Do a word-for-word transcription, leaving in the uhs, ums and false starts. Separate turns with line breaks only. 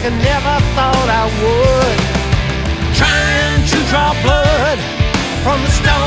like I never thought I would. Trying to draw blood from the stone.